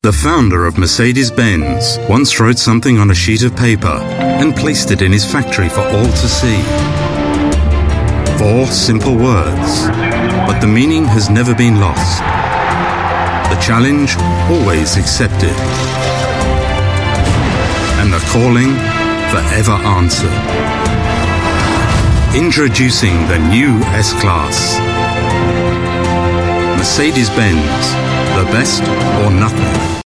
The founder of Mercedes-Benz once wrote something on a sheet of paper and placed it in his factory for all to see. 4 simple words, but the meaning has never been lost. The challenge always accepted. And the calling forever answered. Introducing the new S-Class. Mercedes-Benz, the best or nothing.